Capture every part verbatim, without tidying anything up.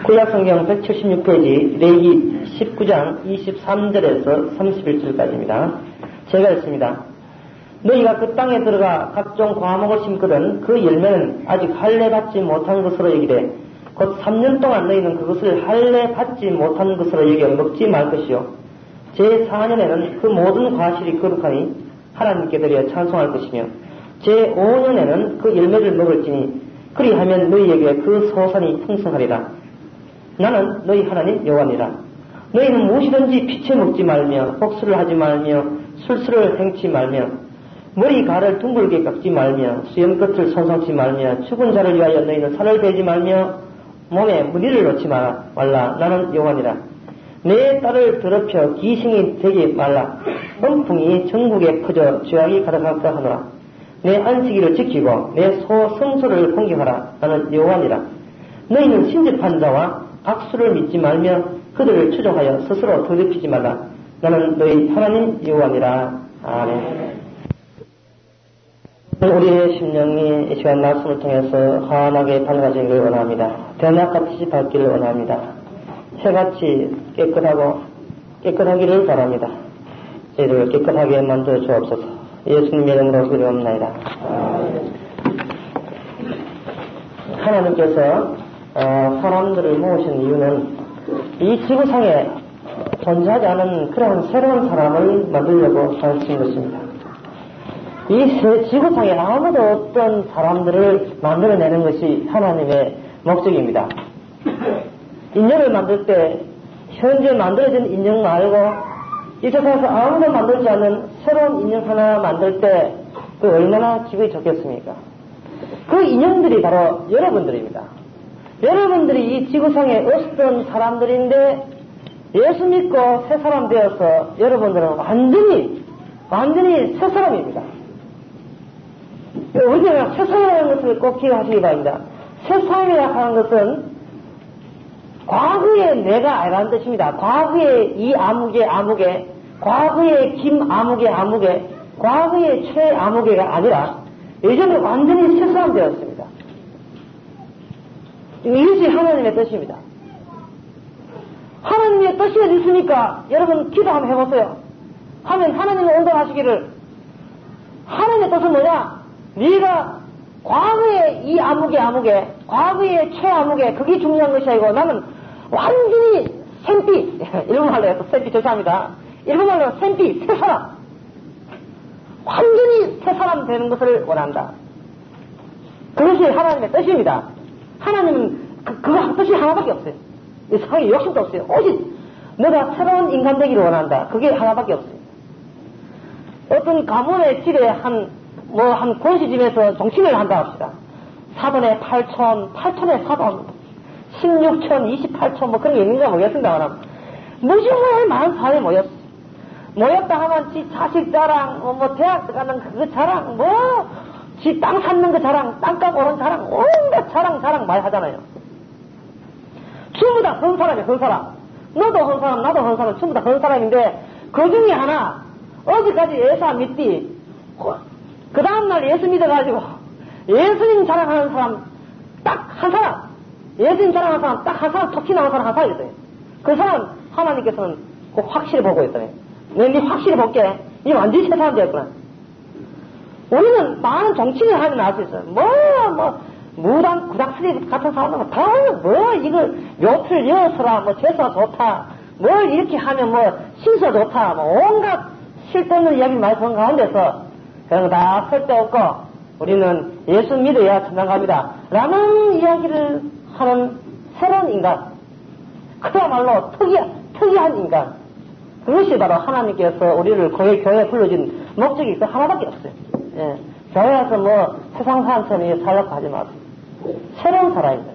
구약성경 백칠십육 페이지 레위기 십구 장 이십삼 절에서 삼십일 절까지입니다. 제가 읽습니다. 너희가 그 땅에 들어가 각종 과목을 심거든 그 열매는 아직 할례 받지 못한 것으로 여기되 곧 삼 년 동안 너희는 그것을 할례 받지 못한 것으로 여겨 먹지 말 것이요 제사 년에는 그 모든 과실이 거룩하니 하나님께 드려 찬송할 것이며 제오 년에는 그 열매를 먹을지니 그리하면 너희에게 그 소산이 풍성하리라. 나는 너희 하나님 여호와니라. 너희는 무엇이든지 피채 먹지 말며 복수를 하지 말며 술수를 행치 말며 머리가를 둥글게 깎지 말며 수염 끝을 손상치 말며 죽은 자를 위하여 너희는 살을 베지 말며 몸에 무리를 놓지 마라. 말라. 나는 여호와니라. 내 딸을 더럽혀 기생이 되게 말라. 엄풍이 전국에 퍼져 죄악이 가득할까 하노라. 내 안식일을 지키고 내 소 성소를 공경하라. 나는 여호와니라. 너희는 신접한 자와 악수를 믿지 말며 그들을 추종하여 스스로 더럽히지 말라. 나는 너희 하나님 여호와니라. 아멘. 우리의 심령이 이 시간 말씀을 통해서 환하게 밝아지기를 원합니다. 대낮같이 밝기를 원합니다. 해같이 깨끗하고 깨끗하기를 바랍니다. 저희를 깨끗하게 만들어 주옵소서. 예수님 이름으로 기도합나이다. 하나님께서 어, 사람들을 모으신 이유는 이 지구상에 존재하지 않은 그런 새로운 사람을 만들려고 하신 것입니다. 이 지구상에 아무도 없던 사람들을 만들어내는 것이 하나님의 목적입니다. 인형을 만들 때 현재 만들어진 인형 말고 이 세상에서 아무도 만들지 않는 새로운 인형 하나 만들 때 그 얼마나 기분이 좋겠습니까? 그 인형들이 바로 여러분들입니다. 여러분들이 이 지구상에 없었던 사람들인데 예수 믿고 새 사람 되어서 여러분들은 완전히 완전히 새 사람입니다. 우리가 새 사람이라는 것을 꼭 기억하시기 바랍니다. 새 사람이라고 하는 것은 과거의 내가 아니라는 뜻입니다. 과거의 이 아무개 아무개, 과거의 김 아무개 아무개, 과거의 최 아무개가 아니라 예전에 완전히 새 사람 되었습니다. 이것이 하나님의 뜻입니다. 하나님의 뜻이 있으니까 여러분 기도 한번 해보세요. 하면 하나님을 온전하시기를. 하나님의 뜻은 뭐냐? 네가 과거의 이 아무개 아무개, 과거의 최 아무개, 그게 중요한 것이 아니고 나는 완전히 샘피, 일본말로 해서 샘피 죄송합니다. 일본말로 샘피, 새 사람. 완전히 새 사람 되는 것을 원한다. 그것이 하나님의 뜻입니다. 하나님은 그, 그거 뜻이 하나밖에 없어요. 이 세상에 욕심도 없어요. 오직 너가 새로운 인간 되기를 원한다. 그게 하나밖에 없어요. 어떤 가문의 집에 한, 뭐, 한 권시집에서 종친을 한다 합시다. 사돈의 팔촌, 팔촌의 사돈, 십육촌, 이십팔촌, 뭐 그런 게 있는가 모르겠습니다. 무지무지하게 많은 사람이 모였어. 모였다 하면 지 자식 자랑, 뭐, 뭐 대학 가는 그 자랑, 뭐, 지 땅 샀는 그 자랑, 땅값 오른 자랑, 온갖 자랑, 자랑 많이 하잖아요. 전부 다 헌 사람이에요, 헌 사람. 너도 헌 사람, 나도 헌 사람, 전부 다 헌 사람인데, 그 중에 하나, 어제까지 예수 안 믿디, 그 다음날 예수 믿어가지고, 예수님 자랑하는 사람, 딱 한 사람, 예수님 자랑하는 사람, 딱 한 사람, 톡히 나온 사람 한 사람 있어요. 그 사람, 하나님께서는 그 확실히 보고 있어요. 네 확실히 볼게. 이 완전히 새 사람 되었구나. 우리는 많은 정치를 하면 알 수 있어요. 뭐, 뭐, 무당, 구닥스리 같은 사람은 다, 뭐, 이거, 묘틀 여서라, 뭐, 재수가 좋다, 뭘 이렇게 하면 뭐, 신수가 좋다, 뭐, 온갖 실없는 이야기 많이 본 가운데서, 그런 거 다 쓸데없고, 우리는 예수 믿어야 천당 갑니다. 라는 이야기를 하는 새로운 인간. 그야말로 특이한, 특이한 인간. 그것이 바로 하나님께서 우리를 교회, 교회에 불러준 목적이 그 하나밖에 없어요. 예. 교회 와서 뭐 세상 사람처럼 살려고 하지 마세요. 새로운 사람입니다.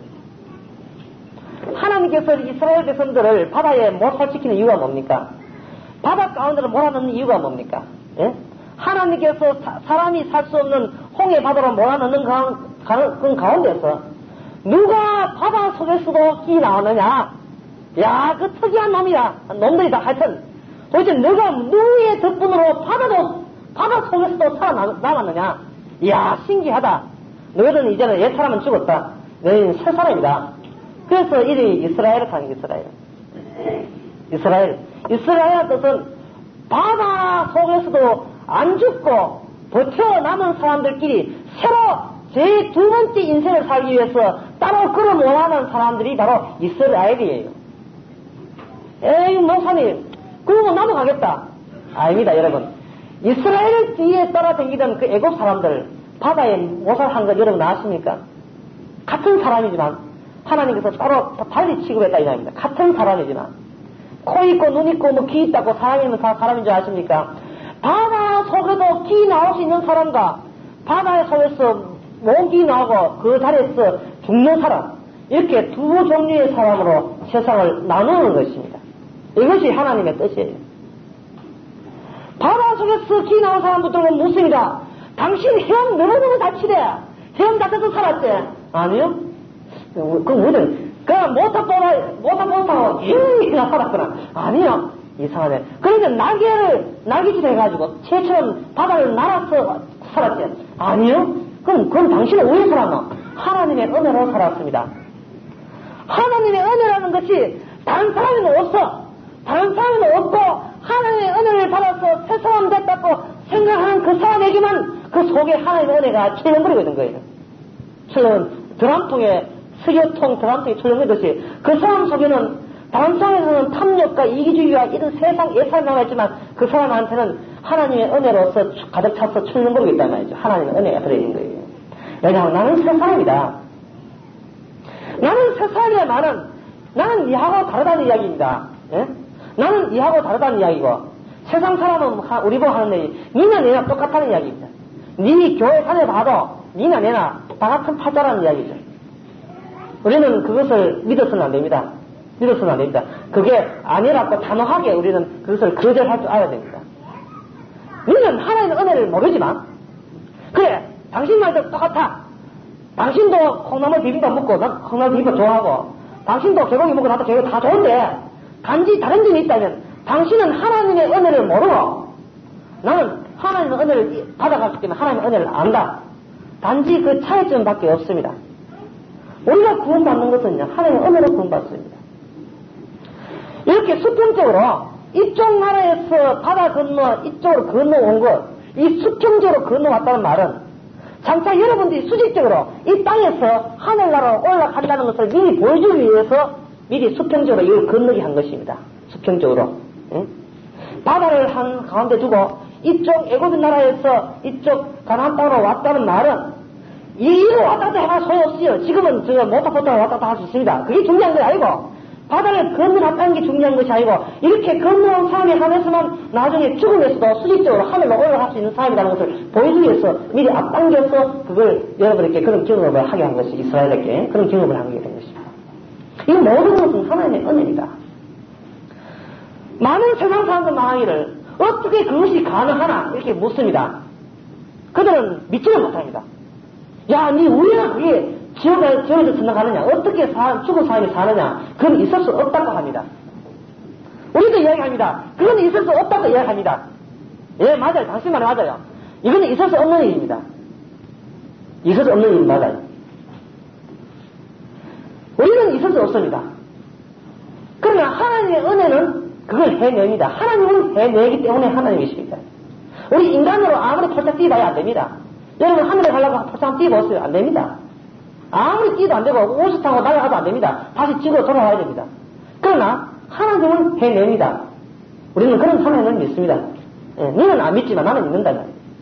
하나님께서 이스라엘 백성들을 바다에 못 설치키는 이유가 뭡니까? 바다 가운데를 몰아넣는 이유가 뭡니까? 예? 하나님께서 사, 사람이 살 수 없는 홍해 바다로 몰아넣는 그 가운데서 누가 바다 속에서도 끼 나오느냐? 야, 그 특이한 놈이야. 놈들이다. 하여튼 도대체 너가 누구의 덕분으로 바다도, 바다 속에서도 살아남았느냐? 이야, 신기하다. 너희들은 이제는 옛 사람은 죽었다. 너희는 새 사람이다. 그래서 이름이 이스라엘을 하는 이스라엘. 이스라엘. 이스라엘 뜻은 바다 속에서도 안 죽고 버텨남은 사람들끼리 새로 제 두 번째 인생을 살기 위해서 따로 끌어모아는 사람들이 바로 이스라엘이에요. 에이, 목사님, 그러고 나도 가겠다. 아닙니다, 여러분. 이스라엘 뒤에 따라다니던 그 애국 사람들, 바다에 모살한 것 여러분 아십니까? 같은 사람이지만, 하나님께서 따로 달리 취급했다, 이 말입니다. 같은 사람이지만, 코 있고, 눈 있고, 뭐, 귀 있다고 사람이면 다 사람인 줄 아십니까? 바다 속에도 귀 나올 수 있는 사람과, 바다 속에서 목이 나오고, 그 자리에서 죽는 사람, 이렇게 두 종류의 사람으로 세상을 나누는 것입니다. 이것이 하나님의 뜻이에요. 바다 속에서 기 나온 사람부터는 묻습니다. 당신 헤엄 너무너무 다치대. 헤엄 다쳐서 살았지? 아니요. 그 뭐든 그냥 모터보다 모터보다고 힘이나 살았구나. 아니요. 이상하네. 그러니까 날개를 날개짓 해가지고 새처럼 바다를 날아서 살았지? 아니요. 그럼 그럼 당신은 왜 살았나? 하나님의 은혜로 살았습니다. 하나님의 은혜라는 것이 다른 사람에는 없어. 다른 사람은 없고 하나님의 은혜를 받아서 새 사람 됐다고 생각하는 그 사람에게만 그 속에 하나님의 은혜가 출렁거리고 있는 거예요. 출렁은 드럼통에 석유통 드럼통에 출렁거리듯이 그 사람 속에는 다른 사람에서는 탐욕과 이기주의와 이런 세상 예산이 남아있지만 그 사람한테는 하나님의 은혜로서 가득 차서 출렁거리고 있단 말이죠. 하나님의 은혜가 들어있는 거예요. 왜냐하면 나는 새 사람이다. 나는 새 사람이야. 나는 나는 이하고 다르다는 이야기입니다. 예? 나는 이하고 다르다는 이야기고 세상 사람은 우리 보고 하는 얘기 니나 내나 똑같다는 이야기입니다. 니 교회 산에 봐도 니나 내나 다 같은 팔자라는 이야기죠. 우리는 그것을 믿어서는 안 됩니다. 믿어서는 안 됩니다. 그게 아니라고 단호하게 우리는 그것을 거절할 줄 알아야 됩니다. 니는 하나님의 은혜를 모르지만 그래 당신 말도 똑같아. 당신도 콩나물 비빔밥 먹고 난 콩나물 비빔밥 좋아하고 당신도 개고기 먹고 나도 개고기 다 좋은데 단지 다른 점이 있다면 당신은 하나님의 은혜를 모르고 나는 하나님의 은혜를 받아갔기 때문에 하나님의 은혜를 안다. 단지 그 차이점밖에 없습니다. 우리가 구원받는 것은요 하나님의 은혜로 구원받습니다. 이렇게 수평적으로 이쪽 나라에서 바다 건너 이쪽으로 건너온 것, 이 수평적으로 건너왔다는 말은 장차 여러분들이 수직적으로 이 땅에서 하늘나라로 올라간다는 것을 미리 보여주기 위해서 미리 수평적으로 이걸 건너게 한 것입니다. 수평적으로. 응? 바다를 한 가운데 두고 이쪽 애굽 나라에서 이쪽 가나안 땅으로 왔다는 말은 이리로 왔다 갔다 해가 소용없어요. 지금은 저 모터보트로 왔다 갔다 할 수 있습니다. 그게 중요한 게 아니고 바다를 건너갔다는 게 중요한 것이 아니고 이렇게 건너온 사람에 한해서만 나중에 죽음에서도 수직적으로 하늘로 올라갈 수 있는 사람이라는 것을 보여주기 위해서 미리 앞당겨서 그걸 여러분에게 그런 경험을 하게 한 것이 이스라엘에게 그런 경험을 하게 된 것입니다. 이 모든 것은 하나님의 은혜입니다. 많은 세상 사람들 말하기를 어떻게 그것이 가능하나 이렇게 묻습니다. 그들은 믿지를 못합니다. 야, 니 우리가 그게 지옥에, 지옥에서 지나가느냐? 어떻게 사, 죽은 사람이 사느냐? 그건 있을 수 없다고 합니다. 우리도 이야기합니다. 그건 있을 수 없다고 이야기합니다. 예, 맞아요. 당신 말이 맞아요. 이거는 있을 수 없는 일입니다. 있을 수 없는 일 맞아요. 우리는 있을 수 없습니다. 그러나 하나님의 은혜는 그걸 해냅니다. 하나님은 해내기 때문에 하나님이십니다. 우리 인간으로 아무리 포착 뛰어봐야 안 됩니다. 여러분 하늘에 가려고 포착 뛰어보세요. 안 됩니다. 아무리 뛰어도 안 되고 옷을 타고 날아가도 안 됩니다. 다시 지구로 돌아와야 됩니다. 그러나 하나님은 해냅니다. 우리는 그런 하나님을 믿습니다. 예, 너는 안 믿지만 나는 믿는다.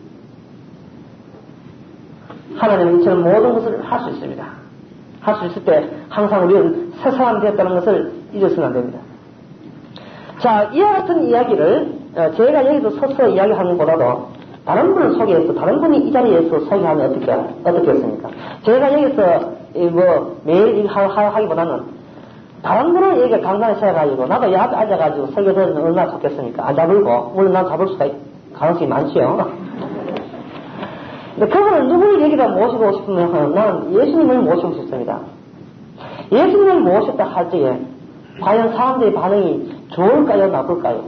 하나님은 이처럼 모든 것을 할 수 있습니다. 할 수 있을 때 항상 우리는 새 사람 되었다는 것을 잊어서는 안 됩니다. 자, 이와 같은 이야기를 제가 여기서 서서 이야기하는 것보다도 다른 분을 소개해서 다른 분이 이 자리에서 소개하면 어떻게 어떻겠습니까? 제가 여기서 뭐 매일 일하기보다는 다른 분을 여기 강단에 세워가지고 나도 옆에 앉아가지고 설교 들으면 얼마나 좋겠습니까? 안 잡을고 물론 난 잡을 수가 가능성이 많지요. 근데 그분을 누구를 여기다 모시고 싶으면 나는 예수님을 모시고 싶습니다. 예수님을 모셨다 할 때에 과연 사람들의 반응이 좋을까요, 나쁠까요?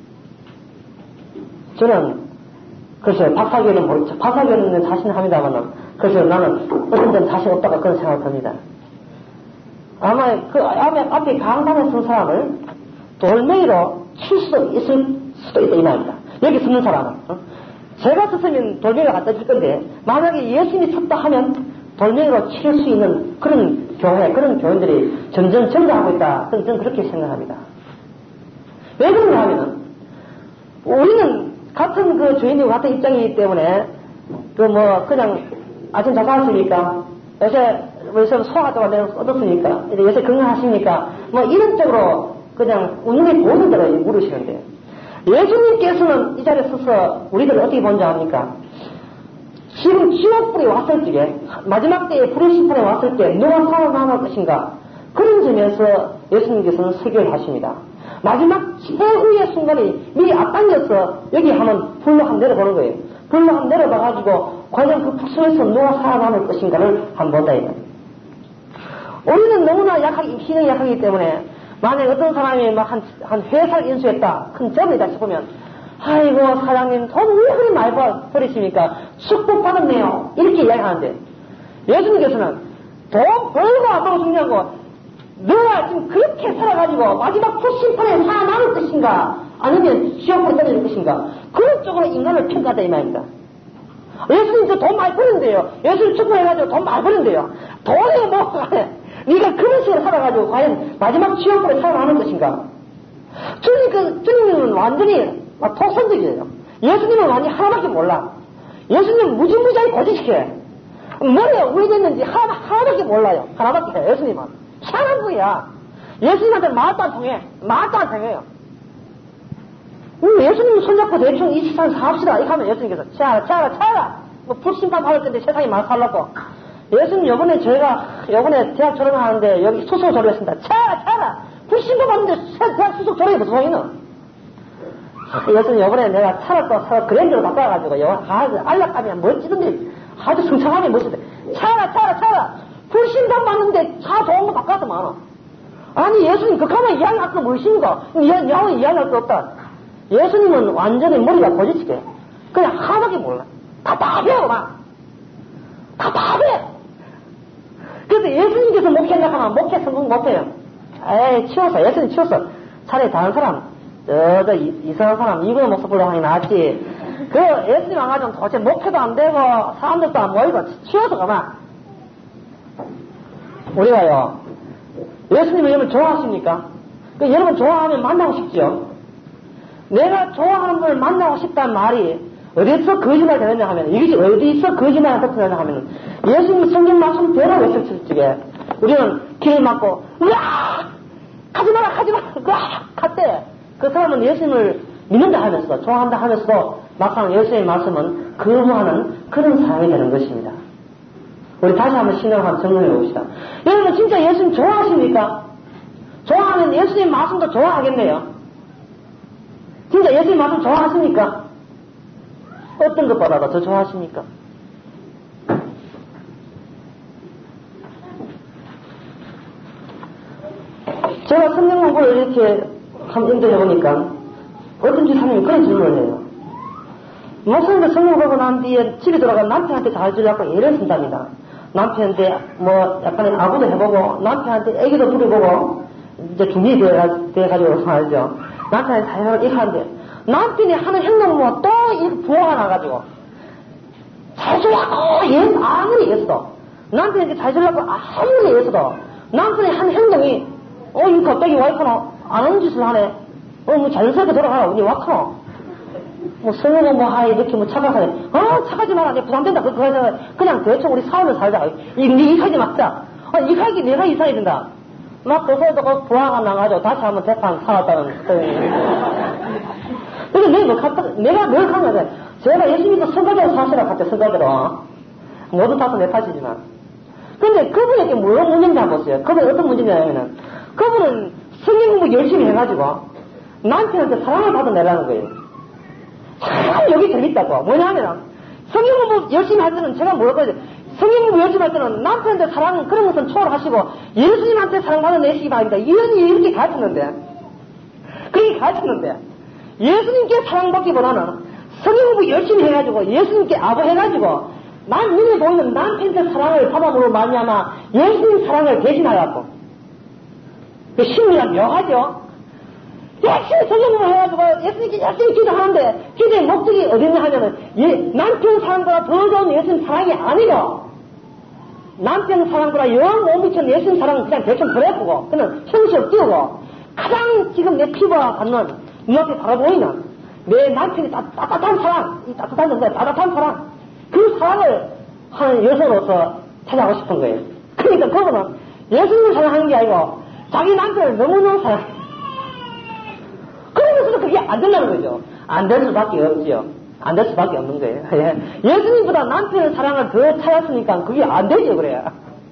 저는 글쎄요, 박사교는 모르죠. 박사교는 자신합니다만은 글쎄요, 나는 어떤 데는 자신 없다고 그런 생각을 합니다. 아마 그 앞에, 앞에 강단에 선 사람을 돌멩이로 칠 수 있을 수도 있다 이 말입니다. 여기 서는 사람은. 어? 제가 섰으면 돌멩이가 갖다 줄 건데 만약에 예수님이 섰다 하면 돌멩이로 칠 수 있는 그런 교회, 그런 교인들이 점점 증가하고 있다. 저는 그렇게 생각합니다. 왜 그런가 하면은 우리는 같은 그 주인님 같은 입장이기 때문에 그 뭐 그냥 아침 자사하십니까? 요새 요새 소화가 내가 얻었으니까 이제 요새 건강하십니까? 뭐 이런 쪽으로 그냥 운명이 보는 대로 물으시는데 예수님께서는 이 자리에 서서 우리들을 어떻게 본지 압니까? 지금 지옥불이 왔을 적에 마지막 때에 부르신 분에 왔을 때 누가 살아남을 것인가? 그런 점에서 예수님께서는 설교를 하십니다. 마지막 최후의 순간이 미리 앞당겨서 여기 하면 불로 한 내려보는 거예요. 불로 한 내려봐가지고 과연 그 북성에서 누가 살아남을 것인가를 한번 본다 이거예요. 우리는 너무나 약하기, 힘이 약하기 때문에 만약에 어떤 사람이 막 한, 한 회사를 인수했다, 큰 점이다 싶으면 아이고 사장님 돈 왜 그리 많이 버리십니까? 축복받았네요. 이렇게 이야기하는데 예수님께서는 돈 벌고 안 벌고 중요한 거 너가 지금 그렇게 살아가지고 마지막 불심판에 살아남을 것인가 아니면 지옥으로 떨어질 것인가 그런 쪽으로 인간을 평가하다 이 말입니다. 예수님도 돈 많이 버는데요. 예수님 축복해가지고 돈 많이 버는데요. 돈이 뭐 네가 그런 식으로 살아가지고 과연 마지막 지옥으로 살아남을 것인가. 주님, 그, 주님은 완전히 토선적이에요. 예수님은 완전히 하나밖에 몰라. 예수님은 무지무지하게 고지식해. 뭐에 왜 됐는지 하나, 하나밖에 몰라요. 하나밖에 해요, 예수님은. 희한한 분이야. 예수님한테 말도 안 통해. 말도 안 통해요. 음, 예수님 손잡고 대충 이 세상 사합시다. 이렇게 하면 예수님께서, 차라, 차라, 차라! 뭐, 불심판 받을 건데 세상이 많이 살라고. 예수님, 요번에 저희가, 요번에 대학 졸업하는데, 여기 수석 졸업했습니다. 차라, 차라! 불심판 받는데 대학 수석 졸업이 무슨 소리는? 예수님, 요번에 내가 차를 또 사서 그랜저로 바꿔가지고, 아주 안락하면 멋지던데, 아주 승창하게 멋지대. 차라, 차라, 차라! 불심판 받는데 차 좋은 거 바꿔서 많아. 아니, 예수님, 그까만 이야기할 거 무엇인가? 야옹 이야기할 거 없다. 예수님은 완전히 머리가 고지치게. 그냥 하나밖에 몰라. 답답해요, 막. 답답해. 그래서 예수님께서 목회하려고 하면 목회 성공 못해요. 에이, 치웠어. 예수님 치웠어. 차라리 다른 사람, 저, 저, 이상한 사람, 이거 모습 보려고 하니 낫지. 그, 예수님 안 가지고 도대체 목회도 안 되고, 사람들도 안 모이고, 치워서 가만. 우리가요, 예수님을 여러분 좋아하십니까? 그 여러분 좋아하면 만나고 싶죠? 내가 좋아하는 분을 만나고 싶다는 말이 어디서 거짓말 되느냐 하면, 이것이 어디서 거짓말이 덮어내냐 하면, 예수님 성경 말씀 대로 외쳤을 적에, 우리는 길 막고, 으악! 가지 마라, 가지 마라, 으악! 갔대. 그 사람은 예수님을 믿는다 하면서, 좋아한다 하면서도, 막상 예수님의 말씀은 거부하는 그런 사람이 되는 것입니다. 우리 다시 한번 신앙을 한번 점검해 봅시다. 여러분 진짜 예수님 좋아하십니까? 좋아하면 예수님 말씀도 좋아하겠네요. 진짜 예수님 말씀 좋아하십니까? 어떤 것보다도 더 좋아하십니까? 제가 성경 공부를 이렇게 한번 인도해보니까 어떤 지사님이 그런 질문을 해요. 목사님도 성경 공부 난 뒤에 집에 들어가 남편한테 잘 주려고 애를 쓴답니다. 남편한테 뭐 약간의 아부도 해보고 남편한테 애기도 부려보고 이제 중립이 돼가지고 살죠. 남편한테 잘 이렇게 하는데 남편이 하는 행동 뭐 또 이 부호가 나가지고 잘 주려고 얘 아무리 했어. 남편한테 잘 주려고 아무리 했어도 남편이 하는 행동이 어 이 갑자기 와이프노 안 하는 짓을 하네. 어 뭐 자연스럽게 돌아가라 우리 와이프노. 뭐, 성공은 뭐, 하, 이렇게 뭐, 착각하네. 어, 착하지 마라. 내 부담된다. 그, 그래서, 그냥 대충 우리 사업을 살자. 이, 니 이사하지 말자. 아, 이사하기 내가 이사해야 된다. 막, 그거도 그 부하가 나가지고 다시 한번 대판 사왔다는, 그래서 내가 뭐, 갔다, 내가 늘 하는 거야. 제가 예수님도 선거대로 사시라 갔대, 선거대로. 모두 다도 내 탓이지만. 근데 그분에게 뭐가 문제인지 한번 보세요. 그분이 어떤 문제냐면은, 그분은 성경 공부 열심히 해가지고, 남편한테 사랑을 받아내라는 거예요. 참 여기 재밌다고. 뭐냐면 성경 공부 열심히 할 때는 제가 뭐랄 거지. 성경 공부 열심히 할 때는 남편한테 사랑 그런 것은 초월하시고 예수님한테 사랑받아 내시기 바랍니다. 이런 이렇게 가르쳤는데 그렇게 가르쳤는데 예수님께 사랑받기보다는 성경 공부 열심히 해가지고 예수님께 아부해가지고 난 눈에 보이는 남편한테 사랑을 받아으로 말미암아 예수님 사랑을 대신하여갖고 그 심리가 묘하죠? 열심히 성경을 해가지고 예수님께 열심히 기도하는데 기도의 목적이 어딨냐 하면은 예, 남편 사랑보다 더 좋은 예수님 사랑이 아니고 남편 사랑보다 영 못 미친 예수님 사랑은 그냥 대충 버려두고 그는 형식 띄우고 가장 지금 내 피부와 닿는 눈앞에 바라보이는 내 남편이 따, 따뜻한 사랑, 이 따뜻한 정도의 따뜻한 사랑 그 사랑을 하는 여성으로서 찾아가고 싶은 거예요. 그러니까 그거는 예수님을 사랑하는 게 아니고 자기 남편을 너무너무 사랑해. 그러면서도 그게 안 된다는 거죠. 안 될 수밖에 없지요. 안 될 수밖에 없는 거예요. 예수님보다 남편의 사랑을 더 찾았으니까 그게 안 되죠, 그래요.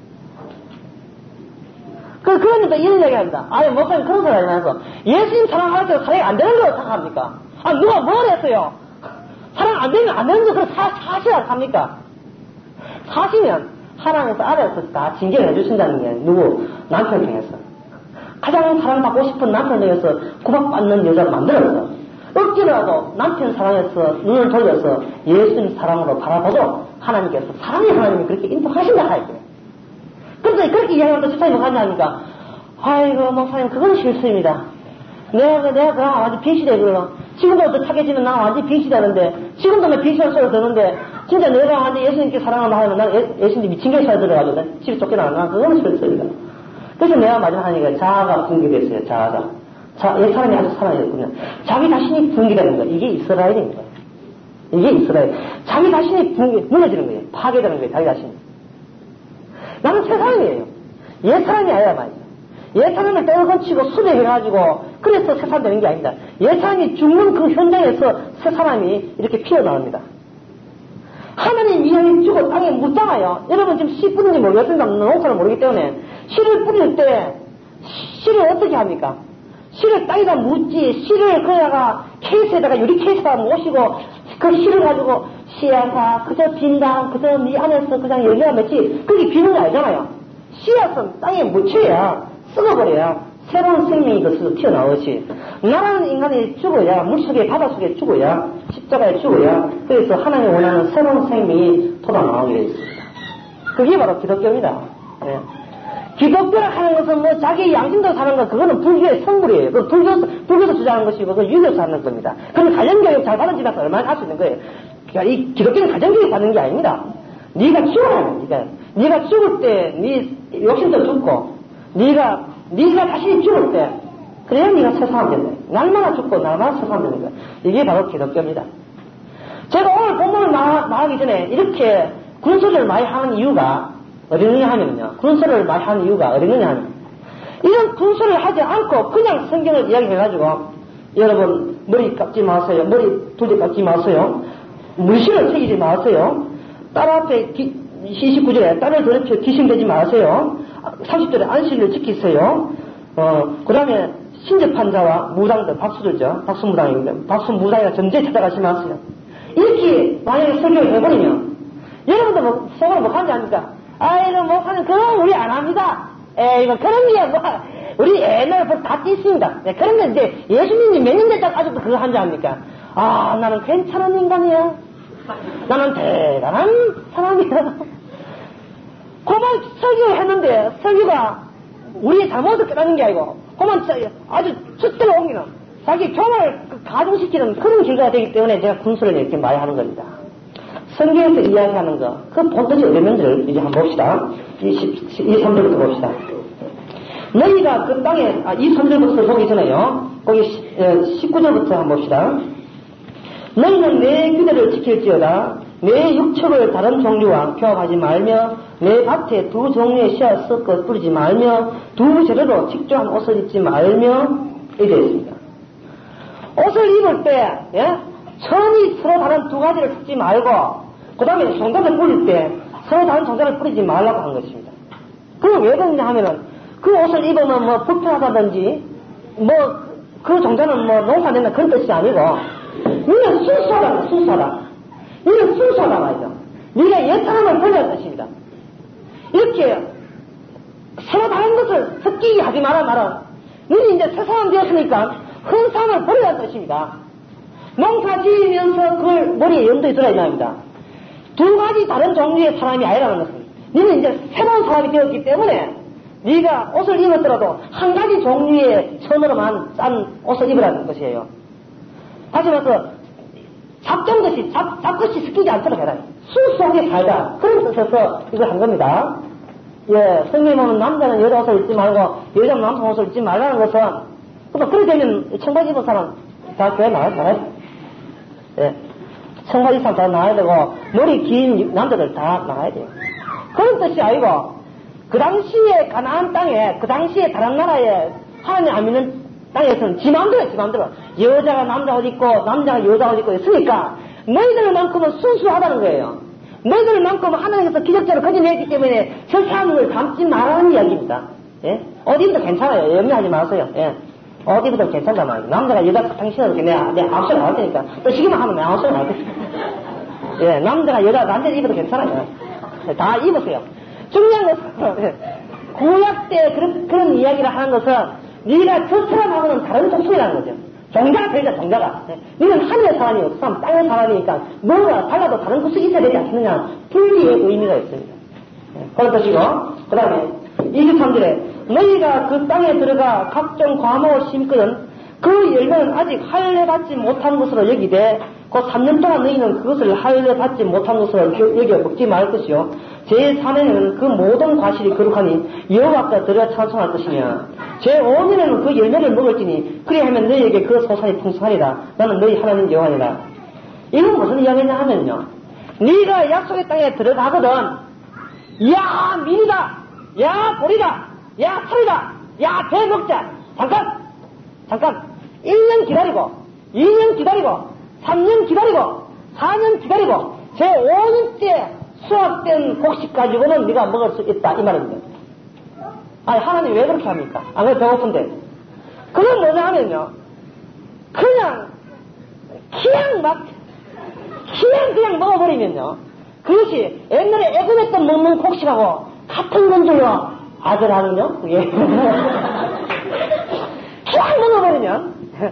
그, 그러니까 이런 얘기 합니다. 아니, 목사님 그런 소리 하지 마서 예수님 사랑할 때 사랑이 안 되는 걸 생각합니까? 아, 누가 뭘 했어요? 사랑 안 되면 안 되는 거, 그 사실을 합니까? 사시면 하나님께서 아래에서 다 징계를 해주신다는 게 누구? 남편 중에서. 가장 사랑받고 싶은 남편 중에서 구박받는 여자를 만들었어. 억지로라도 남편 사랑에서 눈을 돌려서 예수님 사랑으로 바라보고 하나님께서 사랑의 하나님이 그렇게 인도하신다 하였거든요. 그런데 그렇게 이야기하면 집사님 뭐가 하냐니까 아이고 목사님 그건 실수입니다. 내가 내가 그냥 완전 빙시대 그러 지금도 또 차게지면 나 완전 빙시대는데 지금도 내 빙시할 소리 듣는데 진짜 내가 완전 예수님께 사랑한다 하면 난 예, 예수님 미친 게 소리 들어가지고 집에 쫓겨나는 그건 실수입니다. 그래서 내가 마지막 하니까 자아가 붕괴됐어요. 자아가. 자, 옛 사람이 아주 살아있군요. 자기 자신이 붕괴되는 거예요. 이게 이스라엘입니다. 이게 이스라엘. 자기 자신이 붕괴, 무너지는 거예요. 파괴되는 거예요. 자기 자신이. 나는 새 사람이에요. 옛 사람이 아니라 말이죠. 옛 사람을 떼어건치고 수배해가지고 그래서 새 사람 되는 게 아닙니다. 옛 사람이 죽는 그 현장에서 새 사람이 이렇게 피어나옵니다. 하나님 이름이 주고 땅에 묻잖아요. 여러분 지금 씨 뿌리는지 모르겠습니다. 농사를 모르기 때문에 씨를 뿌릴 때 씨를 어떻게 합니까? 씨를 땅에다 묻지 씨를 그에다가 케이스에다가 유리 케이스에다가 모시고 그 씨를 가지고 씨앗아 그저 빈다 그저 네 안에서 그냥 열매가 맺지 그게 비는 거 아니잖아요. 씨앗은 땅에 묻혀야 썩어버려야 새로운 생명이 것으로 튀어나오지. 나라는 인간이 죽어야 물속에 바닷속에 죽어야 십자가에 죽어야 그래서 하나님이 원하는 새로운 생명이 돋아나오게 되어 있습니다. 그게 바로 기독교입니다. 네. 기독교를 하는 것은 뭐 자기 양심대로 사는 거 그거는 불교의 성불이에요. 그건 불교, 불교에서 주장하는 것이고 그건 유교에서 하는 겁니다. 그럼 가정교육 잘 받은 집에서 얼마나 할 수 있는 거예요. 그러니까 이 기독교는 가정교육 받는 게 아닙니다. 네가 죽어야 합니다. 네가 죽을 때 네 욕심도 죽고 네가 네가 자신이 죽을 때 그래야 네가 새 사람 된다. 날마다 죽고 날마다 새 사람 되는 거야. 이게 바로 기독교입니다. 제가 오늘 본문을 말하기 전에 이렇게 군소리를 많이 하는 이유가 어디 있느냐 하면요. 군소리를 많이 하는 이유가 어디 있느냐 하면 이런 군소리를 하지 않고 그냥 성경을 이야기해가지고 여러분 머리 깎지 마세요. 머리 두개 깎지 마세요. 물실을 새기지 마세요. 딸 앞에 기, 이십구 절에 딸을 더럽혀 기심되지 마세요. 삼십 절에 안식일을 지키세요. 어, 그 다음에 신접한 자와 무당들, 박수들죠. 박수무당입니다. 박수무당이나 점지에 찾아가지 마세요. 이렇게 만약에 설교를 해버리면 여러분들 뭐, 속으로 뭐 하는지 압니까? 아이고, 목사님, 그럼 우리 안 합니다. 에이, 뭐, 그런 게 뭐, 우리 옛날에 벌써 다 띄습니다. 네, 그런 게 이제 예수님이 몇 년 됐다고 아직도 그거 한지 압니까? 아, 나는 괜찮은 인간이야. 나는 대단한 사람이야. 그만 설교를 했는데, 설교가 우리의 잘못을 깨닫는 게 아니고, 그만 아주 숫대로 옮기는, 자기 경험을 가중시키는 그런 결과가 되기 때문에 제가 군수를 이렇게 많이 하는 겁니다. 성경에서 이야기하는 거, 그 본뜻이 어디 있는지를 이제 한번 봅시다. 이십삼 절부터 봅시다. 너희가 그 땅에, 아, 이십삼 절부터 보기 전에요. 거기 십구 절부터 한번 봅시다. 너희는 내 규례를 지킬지어다. 내 육축을 다른 종류와 교합하지 말며 내 밭에 두 종류의 씨앗 섞어 뿌리지 말며 두 재료로 직조한 옷을 입지 말며 이렇게 되어 있습니다. 옷을 입을 때 예? 천이 서로 다른 두 가지를 섞지 말고 그 다음에 종자를 뿌릴 때 서로 다른 종자를 뿌리지 말라고 한 것입니다. 그게 왜 그러냐 하면은 그 옷을 입으면 뭐 불편하다든지 뭐 그 종자는 뭐 농사된다 그런 뜻이 아니고 니는 순수하다 순수하다 니는 순수하다 말이죠. 니가 옛 사람을 버리는 뜻입니다. 이렇게 서로 다른 것을 섞이게 하지 마라 말아. 니는 이제 새 사람 되었으니까 큰 사람을 버리는 뜻입니다. 농사 지으면서 그걸 머리에 염두에 들어야 합니다. 두 가지 다른 종류의 사람이 아니라는 것은 니는 이제 새로운 사람이 되었기 때문에 네가 옷을 입었더라도 한 가지 종류의 천으로만 싼 옷을 입으라는 것이에요. 다시 말해서 잡던 것이 잡, 잡것이 섞이지 않도록 해라. 순수하게 살자. 그런 뜻에서 이걸 한 겁니다. 예, 성경에 보면 남자는 여자 옷을 입지 말고 여자는 남자 옷을 입지 말라는 것은 뭐 그렇게 되면 청바지 입은 사람 다 교회 나와야 나와야 예, 청바지 사람 다 나와야 되고 머리 긴 남자들 다 나와야 돼요. 그런 뜻이 아니고 그 당시에 가나안 땅에 그 당시에 다른 나라에 하나님 안 믿는 땅에서는 지 마음대로 지 마음대로 여자가 남자 옷 입고 남자가 여자 옷 입고 있으니까 너희들만큼은 순수하다는 거예요. 너희들만큼은 하나님께서 기적자로 거짓내기 때문에 저 사람을 닮지 말라는 이야기입니다. 예? 어디 입어도 괜찮아요. 염려하지 마세요. 예. 어디 입어도 괜찮단 말이에요. 남자가 여자 당신은 내가 내 아홉 시간 나올 테니까 또 시기만 하면 내가 아홉 시간 나올 테니까 예, 남자가 여자 남자 입어도 괜찮아요. 다 입으세요. 중요한 것은 구약 때 그런, 그런 이야기를 하는 것은 네가 저 사람하고는 다른 종속이라는 거죠. 종자가 틀리다 종자가. 너는 하늘의 사람이 없어 사람 땅의 사람이니까 너가 달라도 다른 구석이 있어야 되지 않겠느냐. 분리의 의미가 있습니다. 그런 뜻이고 그 다음에 이십삼 절에 너희가 그 땅에 들어가 각종 과목을 심거든 그 열매는 아직 할례받지 못한 것으로 여기되 그 삼 년 동안 너희는 그것을 할례받지 못한 것으로 여겨 먹지 말 것이요 제삼 회는 그 모든 과실이 거룩하니 여호와께 드려 찬송할 것이며 제오 년에는 그 열매를 먹을지니 그리하면 너희에게 그 소산이 풍성하리라. 나는 너희 하나님 여호와니라. 이건 무슨 이야기냐 하면요, 네가 약속의 땅에 들어가거든 야 미리다 야 보리다 야 살이다 야 배 먹자. 잠깐 잠깐 일 년 기다리고 이 년 기다리고 삼 년 기다리고 사 년 기다리고 제오 년째 수확된 곡식 가지고는 네가 먹을 수 있다 이 말입니다. 아니 하나님 왜 그렇게 합니까? 안 그래도 배고픈데. 그건 뭐냐 하면요, 그냥 그냥 막 그냥 그냥 먹어버리면요 그것이 옛날에 애굽에 때 먹는 곡식하고 같은 건 줄로 아들하는요 그게 그냥 먹어버리면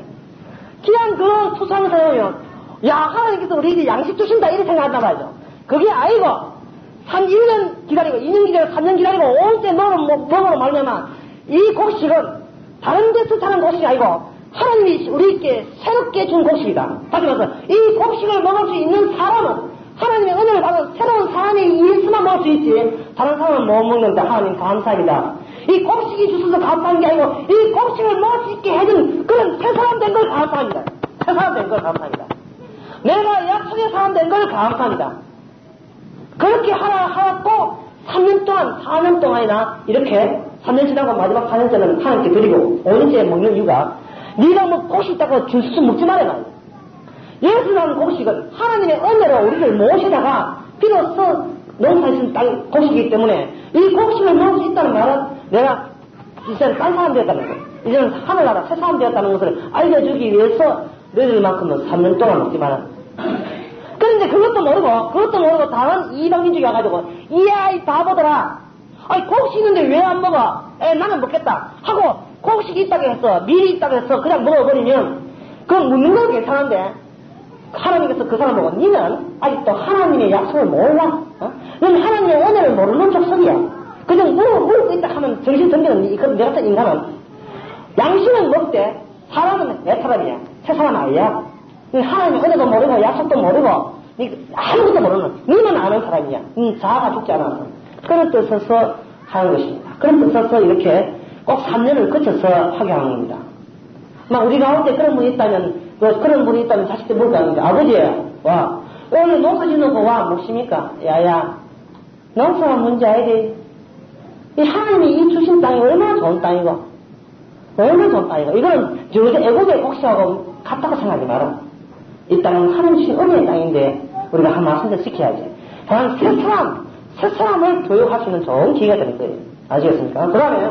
그냥 그런 수상을 사용하면 야 하나님께서 우리에게 양식 주신다 이렇게 생각한단 말이죠. 그게 아니고 한 일 년 기다리고 이 년 기다리고 삼 년 기다리고 오 년째 먹으러 말려면 이 곡식은 다른 데서 사는 곡식이 아니고 하나님이 우리에게 새롭게 준 곡식이다. 다시 말해서 이 곡식을 먹을 수 있는 사람은 하나님의 은혜를 받은 새로운 사람이 예수만 먹을 수 있지 다른 사람은 못 먹는다. 하나님 감사합니다. 이 곡식이 주셔서 감사한 게 아니고 이 곡식을 먹을 수 있게 해준 그런 새 사람 된 걸 감사합니다. 새 사람 된 걸 감사합니다. 내가 약속의 사람 된 걸 감사합니다. 그렇게 하나 하고 삼 년 동안 사 년 동안이나 이렇게 삼 년 지나고 마지막 사 년째는 하나님께 드리고 오 년째 먹는 이유가 네가 뭐 곡식 있다고 줄 수 먹지 말아요. 예수라는 곡식은 하나님의 은혜로 우리를 모시다가 비로소 농사짓는 땅 곡식이기 때문에 이 곡식을 먹을 수 있다는 말은 내가 이제는 딴 사람 되었다는 거예요. 이제는 하늘나라 새 사람 되었다는 것을 알려주기 위해서 너희들만큼은 삼 년 동안 먹지 마라. 그런데 그것도 모르고 그것도 모르고 다른 이방인족이 와가지고 이야 이 바보들아 아니 곡식 있는데 왜 안 먹어? 에 나는 먹겠다 하고 곡식이 있다고 했어 미리 있다고 했어 그냥 먹어버리면 그건 묻는 건 괜찮은데 하나님께서 그 사람 보고 니는 아직도 하나님의 약속을 몰라? 어? 너는 하나님의 은혜를 모르는 족속이야. 그냥 물어 물고 있다 하면 정신 정리는 내 같은 인간은 양심은 먹되 사람은 내 사람이야. 새 사람 아니야. 하나님의 은혜도 모르고 약속도 모르고 아무것도 모르는 니만 아는 사람이야. 니 자아가 죽지 않아. 그런 뜻에서 하는 것입니다. 그런 뜻에서 이렇게 꼭 삼 년을 거쳐서 하게 하는 겁니다. 막 우리 가운데 그런 분이 있다면 그, 그런 분이 있다면 자식들 물고 하는데 아버지 와 오늘 농사 짓는 거 와 몫입니까? 야야 농사가 문제 아니지. 이 하나님이 이 주신 땅이 얼마나 좋은 땅이고 얼마나 좋은 땅이고 이거는 저기 애국의 곡식하고 같다고 생각하지 마라. 이 땅은 하나님 주신 은혜의 땅인데 우리가 한 말씀을 지켜야지. 다만 새 사람 새 사람을 교육할 수 있는 좋은 기회가 되는 거예요. 아시겠습니까? 그 다음에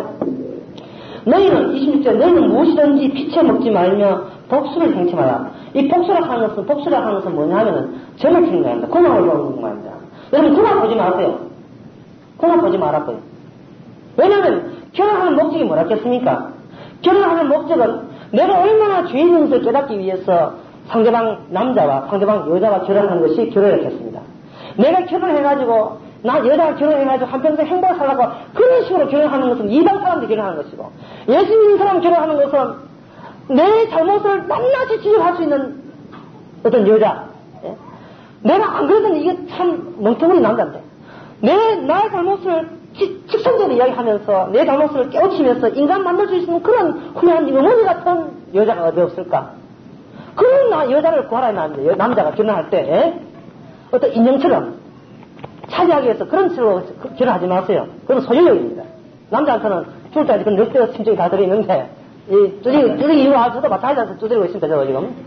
너희는 이십육 절 너희는 무엇이든지 피채 먹지 말며 복수를 행치 마라. 이 복수라 하는 것은 복수라 하는 것은 뭐냐 하면은 점을 치는 겁니다. 공학을 보는 겁니다. 여러분 공학 보지 마세요. 공학 보지 말았고요. 왜냐하면 결혼하는 목적이 뭐라겠습니까? 결혼하는 목적은 내가 얼마나 죄인 것을 깨닫기 위해서 상대방 남자와 상대방 여자와 결혼하는 것이 결혼을 했습니다. 내가 결혼해가지고 나 여자가 결혼해가지고 한평생 행복을 살라고 그런 식으로 결혼하는 것은 이방 사람들이 결혼하는 것이고, 예수 믿는 사람 결혼하는 것은 내 잘못을 낱낱이 지적할 수 있는 어떤 여자. 예? 내가 안 그래도 이게 참 멍텅구리 남자인데, 내, 나의 잘못을 직선적으로 이야기하면서 내 잘못을 깨우치면서 인간 만들 수 있는 그런 훌륭한 어머니 같은 여자가 어디 없을까? 그런 나, 여자를 구하라, 남자, 남자가 결혼할 때, 예? 어떤 인형처럼 차지하기 위해서 그런 식으로 결혼하지 마세요. 그건 소유욕입니다. 남자한테는 죽을 때까지 그런 넉대가 심정이 다 들어있는데, 이, 두드리, 두드리 이유로 아주도 마찬가지로 두드리고 있습니다, 저거 지금.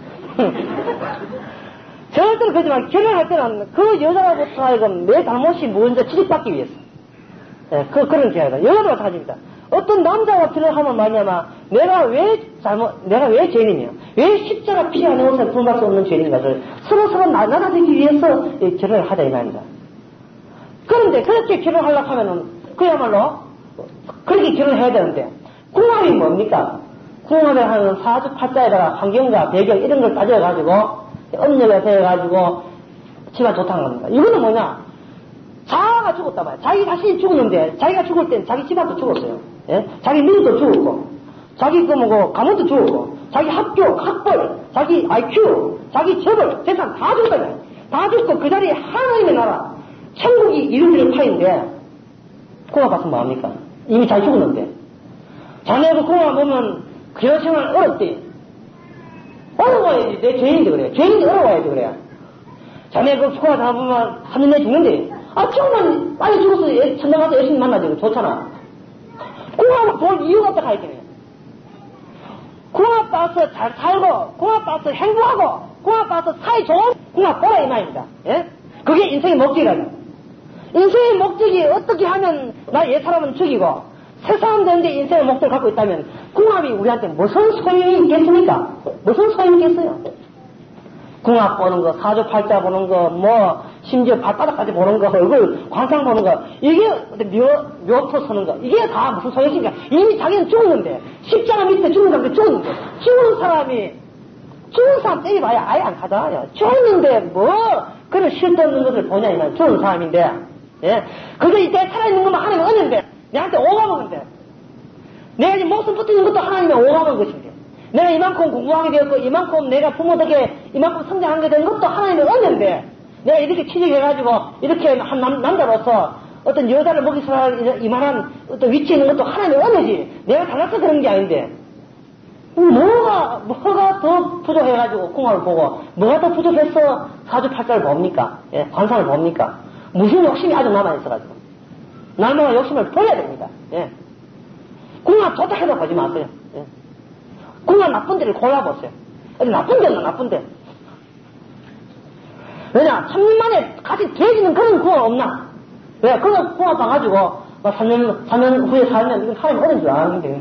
절대로 그러지 말고, 결혼할 때는 그 여자로부터 하여금 내 잘못이 뭔지 지적받기 위해서. 예, 그, 그런 계획이다. 여자도 마찬가지입니다. 어떤 남자가 결혼하면 말이냐면, 내가 왜 잘못, 내가 왜 죄인이며, 왜 십자가 피 안에 옷에 부응할 수 없는 죄인인가를 서로 서로 나눠주기 위해서 결혼을 하자, 이 말입니다. 그런데 그렇게 결혼하려고 하면은, 그야말로, 그렇게 결혼해야 되는데, 궁합이 뭡니까? 궁합을 하는 사주팔자에다가 환경과 배경 이런 걸 따져가지고, 음력에 대해가지고, 집안 좋다는 겁니다. 이거는 뭐냐? 자아가 죽었다 말이야. 자기 자신이 죽었는데, 자기가 죽을 땐 자기 집안도 죽었어요. 예? 자기 민도 죽었고, 자기 그 뭐고, 가문도 죽었고, 자기 학교, 학벌, 자기 아이큐, 자기 재벌, 재산 다 죽었다 말이야. 다 죽고 그 자리에 하나님의 나라, 천국이 이루어질 파인데, 궁합 봤으면 뭐합니까? 이미 잘 죽었는데. 자네가 궁합 보면, 그 여생활 어렵대. 어려워야지. 내 죄인인데 그래. 죄인인데 어려워야지 그래. 자네 그 궁합 잡으면 한 년 내에 죽는데. 아, 조금만 빨리 죽어서 천당 가서 여신 만나지. 좋잖아. 궁합을 볼 이유가 없다 가있겠네. 궁합 봐서 잘 살고, 궁합 봐서 행복하고, 궁합 봐서 사이 좋은 궁합 보라 이 말입니다. 예? 그게 인생의 목적이라고. 인생의 목적이 어떻게 하면 나 옛 사람은 죽이고 새 사람 되는데 인생의 목적을 갖고 있다면 궁합이 우리한테 무슨 소용이 있겠습니까? 무슨 소용이 있겠어요? 궁합 보는 거, 사주팔자 보는 거, 뭐 심지어 발바닥까지 보는 거, 얼굴 관상 보는 거, 이게 묘, 묘토 서는 거, 이게 다 무슨 소용이니까? 이미 자기는 죽었는데, 십자가 밑에 죽는 사람이 죽었는데, 죽은 사람이 죽은 사람 때려봐야 아예 안 가잖아요. 죽었는데 뭐 그런 실없는 것을 보냐 이 말. 죽은 사람인데, 예, 그게 이때 살아있는 것만 하나님 얻는데, 내한테 오가먹는데, 내가 이제 목숨 붙이는 것도 하나님의 오가먹는 것인데, 내가 이만큼 공부하게 되었고, 이만큼 내가 부모 덕에 이만큼 성장하게 된 것도 하나님의 얻는데, 내가 이렇게 취직해가지고, 이렇게 한 남, 남자로서 어떤 여자를 먹이서 할 이만한 어떤 위치에 있는 것도 하나님의 얻는지, 내가 달라서 그런 게 아닌데, 뭐가, 뭐가 더 부족해가지고 궁합을 보고, 뭐가 더 부족해서 사주팔자를 봅니까? 예, 관상을 봅니까? 무슨 욕심이 아주 남아있어가지고. 날마다 욕심을 버려야 됩니다. 예. 궁합 좋다 해도 보지 마세요. 예. 궁합 나쁜 데를 골라보세요. 어디 나쁜 데는 나쁜 데. 왜냐, 삼 년 만에 같이 돼지는 그런 궁합 없나? 왜? 그런 궁합 봐가지고, 삼 년, 삼 년 후에 살면 이건 하나님 얻은 줄 아는데.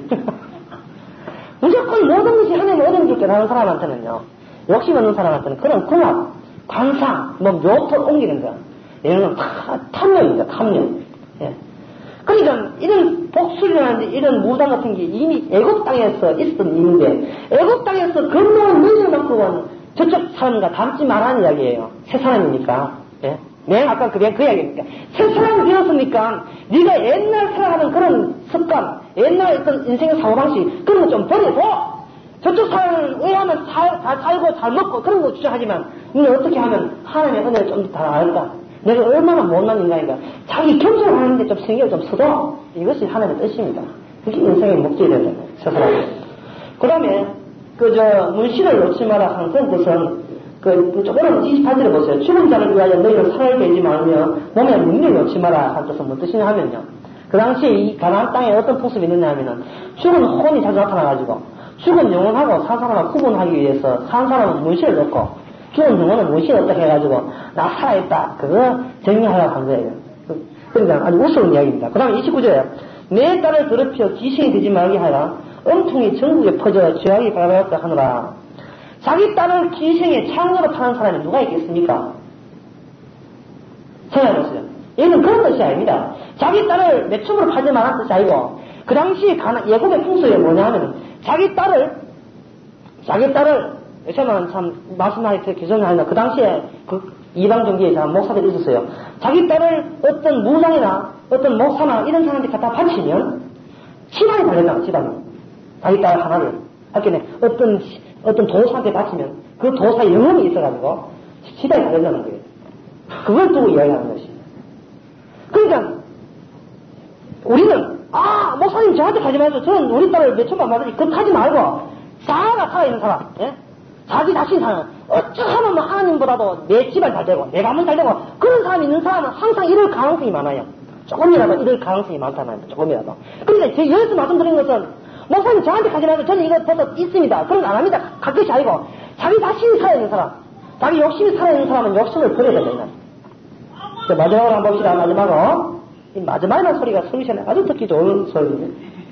무조건 모든 것이 하나님 얻은 줄 깨달은 사람한테는요, 욕심 없는 사람한테는 그런 궁합, 관상, 뭐 묘토를 옮기는 거, 이런 건 다 탐욕입니다, 탐욕. 예. 그러니까 이런 복술이라는 이런 무당 같은 게 이미 애국 땅에서 있었던 일인데, 애국 땅에서 건너온 능력을 갖고 온 저쪽 사람과 닮지 말라는 이야기예요. 새 사람이니까. 예. 내가 아까 그, 그 이야기니까. 새 사람이 되었으니까 네가 옛날 살아가는 그런 습관, 옛날 어떤 인생의 사고방식, 그런 거 좀 버리고, 저쪽 사람을 의하면 살, 잘 살고 잘 먹고 그런 거 주장하지만, 너는 어떻게 하면 하나님의 은혜를 좀 더 알까? 내가 얼마나 못난 인간인가. 자기 겸손을 하는데 좀 신경을 좀 써도 이것이 하나님의 뜻입니다. 그게 인생의 목적이 되잖아요. 세상에. 그 다음에 그저 문신을 놓지 마라 하는 그런 뜻은 그 조금 이십팔 절에 보세요. 죽은 자를 위하여 너희를 살을 베지 말며 몸에 문신을 놓지 마라 하는 뜻은 무슨 뜻이냐 하면요. 그 당시에 이 가나안 땅에 어떤 풍습이 있느냐 하면은 죽은 혼이 자주 나타나가지고 죽은 영혼하고 산 사람을 구분하기 위해서 산 사람은 문신을 놓고 죽은 영혼은 문신을 어떻게 해가지고 나 살아있다 그거 증명하려고 한 거예요. 그러니까 아주 우스운 이야기입니다. 그 다음에 이십구 절에 내 딸을 더럽혀 기생이 되지 말게 하라. 엄통이 전국에 퍼져 죄악이 발발했다 하느라. 자기 딸을 기생의 창으로 파는 사람이 누가 있겠습니까? 생각해보세요. 얘는 그런 뜻이 아닙니다. 자기 딸을 매춤으로 팔지 말라는 뜻이 아니고, 그 당시 예굽의 풍속이 뭐냐 하면 자기 딸을 자기 딸을 요새는 참 말씀하기 개선이 아니라 그 당시에 그 이방종교에 자 목사들이 있었어요. 자기 딸을 어떤 무당이나 어떤 목사나 이런 사람한테 갖다 바치면 시간이 달렸나, 시간이. 자기 딸 하나를. 하여튼 어떤, 어떤 도사한테 바치면 그 도사의 영혼이 있어가지고 시간이 달렸다는 거예요. 그걸 두고 이야기하는 것입니다. 그러니까, 우리는, 아, 목사님 저한테 가지 마세요. 저는 우리 딸을 몇 천만 받으니 그거 하지 말고, 자아가 살아있는 사람, 예? 자기 자신 사는, 어쩌하면 뭐 하나님보다도 내 집안 잘 되고, 내 가문 잘 되고, 그런 사람이 있는 사람은 항상 이럴 가능성이 많아요. 조금이라도 이럴 가능성이 많다는 말입니다. 조금이라도. 그러니까 제가 여기서 말씀드린 것은, 목사님 저한테 가지 마세요. 저는 이거 벌써 있습니다. 그런 거 안 합니다. 갈 것이 아니고, 자기 자신이 살아있는 사람, 자기 욕심이 살아있는 사람은 욕심을 버려야 된다. 자, 마지막으로 한번 봅시다. 마지막으로. 이 마지막이라는 소리가 성시에 아주 듣기 좋은 소리입니다.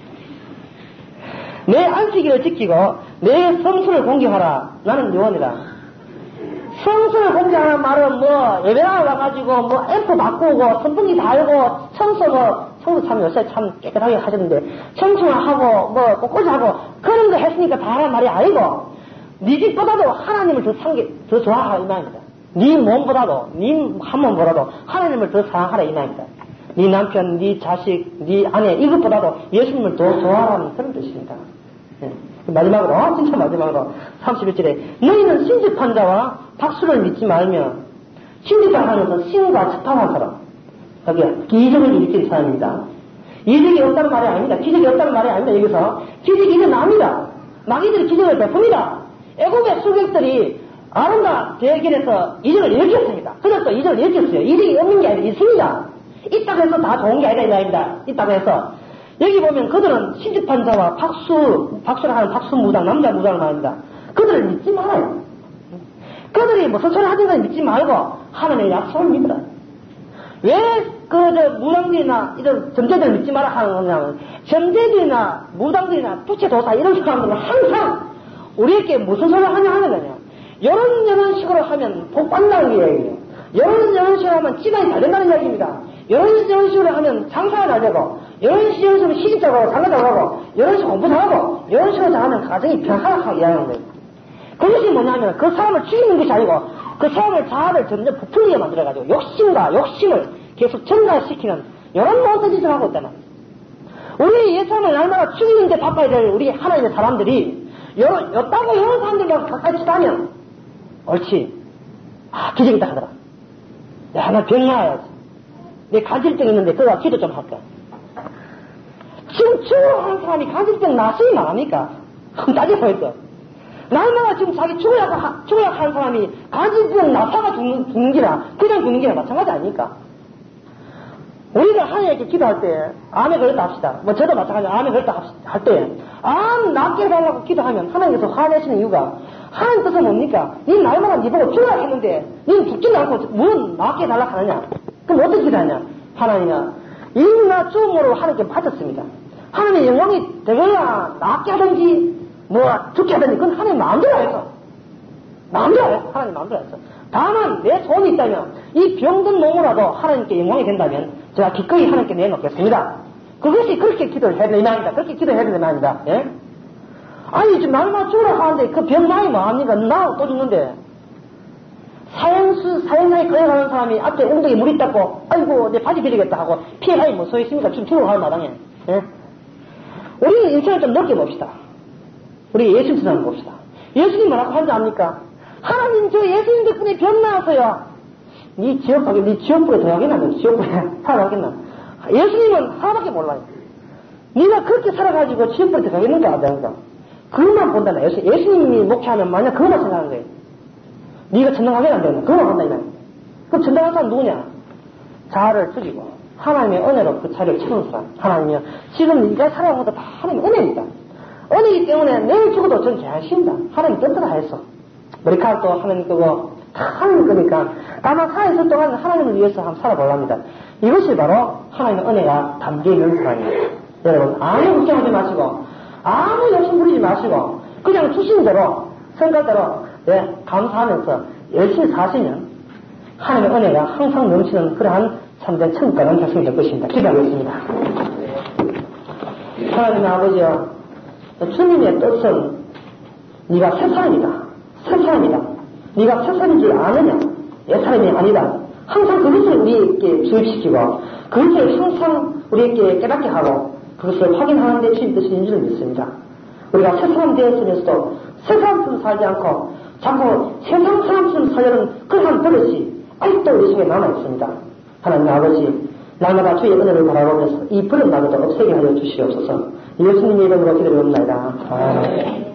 내 안식일을 지키고 내 성수를 공경하라. 나는 요원이다. 성수를 공경하는 말은 뭐 예배나 와가지고 뭐 앰프 바꾸고 선풍기 달고 청소 뭐 청소 참 요새 참 깨끗하게 하셨는데 청소하고 뭐 꽃꽂이 하고 그런 거 했으니까 다 하란 말이 아니고 네 집보다도 하나님을 더 상게 더 좋아하라 이 말입니다. 네 몸보다도 네 한 몸보다도 하나님을 더 사랑하라 이 말입니다. 네 남편, 네 자식, 네 아내 이것보다도 예수님을 더 좋아하라는 그런 뜻입니다. 네. 마지막으로 진짜 마지막으로 삼십일 절에 너희는 신집한 자와 박수를 믿지 말며 신집한 하는 것은 신과 접합한 사람 여기 기적을 일으킨 사람입니다. 이적이 없다는 말이 아닙니다. 기적이 없다는 말이 아닙니다. 여기서 기적이 일어납니다. 마귀들이 기적을 베풉니다. 애굽의 수객들이 아론과 대결에서 이적을 일으켰습니다. 그들도 이적을 일으켰어요. 이적이 없는 게 아니라 있습니다. 있다고 해서 다 좋은 게 아니다 이 말입니다. 있다고 해서 여기 보면 그들은 신집한 자와 박수 박수를 하는 박수 무당 남자 무당을 말합니다. 그들을 믿지 말아요. 그들이 무슨 소리 하든지 믿지 말고 하나님의 약속을 믿으라. 왜 그 저 무당들이나 이런 점제들 믿지 마라 하는 거냐면 점제들이나 무당들이나 부채도사 이런 사람들은 항상 우리에게 무슨 소리를 하냐 하는 거냐. 이런 이런 식으로 하면 복 받는다는 이야기예요. 이런 이런 식으로 하면 집안이 잘 된다는 이야기입니다. 이런 이런 식으로 하면 장사가 잘 되고 이런 식으로 하면 시집 잘하고 장가 잘하고 이런 식으로 공부 잘하고 이런 식으로 잘하면 가정이 평화하게 이야기하는 거예요. 그것이 뭐냐면 그 사람을 죽이는 것이 아니고 그 사람을 자아를 점점 부풀리게 만들어가지고 욕심과 욕심을 계속 전가시키는 이런 모든 짓을 하고 있다는 우리 예수님을 날마다 죽이는데 바빠야 될 우리 하나님의 사람들이 요, 요따고 이런 사람들과 가까이 치다면 옳지. 아 기적이다 하더라. 야 나 병 나아야지. 내 간질병 있는데 그거 기도 좀 할까. 지금 죽으러 하는 사람이 간질병 나서이 말합니까? 그럼 따져보겠어. 날마다 지금 자기 죽으려고, 하, 죽으려고 하는 사람이 간질병 나사가 죽는, 죽는 기라, 그냥 죽는 기라 마찬가지 아닙니까? 우리가 하나님께 기도할 때, 암에 걸렸다 합시다. 뭐 저도 마찬가지로 암에 걸렸다 할 때, 암 낫게 해달라고 기도하면 하나님께서 화내시는 이유가, 하나님 뜻은 뭡니까? 니 날마다 니 보고 죽으려고 했는데, 니는 죽지는 않고 뭔 낫게 해달라고 하느냐? 그럼 어떻게 기도하냐? 하나님아, 이나 죽음으로 하나님께 바쳤습니다. 하나님의 영광이 되거나 낫게 하든지, 뭐 죽게 하든지, 그건 하나님 마음대로 했어. 마음대로 했어. 하나님 마음대로 했어. 다만 내 소원이 있다면 이 병든 몸으로도 하나님께 영광이 된다면 제가 기꺼이 하나님께 내놓겠습니다. 그것이 그렇게 기도를 해야 되는 말입니다. 그렇게 기도해야 되는 말입니다. 예? 아니 지금 날마다 죽으라 하는데 그 병 나이 뭐합니까? 나 또 죽는데 사형수 사형장에 걸려가는 사람이 앞에 엉덩이에 물이 닦고 아이고 내 바지 빌리겠다 하고 피해가이 뭐 서 있습니까? 지금 죽으러 가는 마당에. 예? 우리는 인생을 좀 넓게 봅시다. 우리 예수님처럼 봅시다. 예수님 뭐라고 하는지 압니까? 하나님 저 예수님 덕분에 병 나왔어요. 니 지옥 가게, 니 지옥불에 들어가겠나? 너 지옥불에 살아가겠나? 예수님은 하나밖에 몰라요. 니가 그렇게 살아가지고 지옥불에 들어가겠는가? 안 되는가? 그것만 본다나. 예수님이 목회하면 만약 그것만 생각하는 거예요. 니가 천당 가겠나? 안 되나? 그것만 본다, 이 말이야. 그럼 천당 간 사람 누구냐? 자아를 죽이고, 하나님의 은혜로 그 자리를 채우는 사람. 하나님이요. 지금 니가 살아가는 것도 다 하나님의 은혜입니다. 은혜이기 때문에 내일 죽어도 전 괜찮습니다. 하나님 뜻대로 하였어. 머리카락도 하나님 거고 다 하나님 거니까 다만 살아있을 동안 하나님을 위해서 한번 살아보랍니다. 이것이 바로 하나님의 은혜가 담겨있는 사람입니다. 여러분 아무 걱정하지 마시고 아무 욕심 부리지 마시고 그냥 주신 대로 생각대로 예, 감사하면서 열심히 사시면 하나님의 은혜가 항상 넘치는 그러한 참된 천국 가는 백성이 될 것입니다. 기도하겠습니다. 하나님 아버지여 주님의 뜻은 네가 새 사람이다. 새 사람이다. 네가 새 사람인 줄 아느냐? 옛사람이 아니다. 항상 그것을 우리에게 주입시키고 그것을 항상 우리에게 깨닫게 하고 그것을 확인하는 데 주입되시는 줄 믿습니다. 우리가 새 사람 되었으면서도 새 사람처럼 살지 않고 자꾸 세상 사람처럼 살려는 그러한 버릇이 아직도 우리 속에 남아있습니다. 하나님 아버지, 날마다 주의 은혜를 바라보면서 이 버릇마저도 없애게 하여 주시옵소서. 예수님의 이름으로 기도를 옵나이다. 아멘.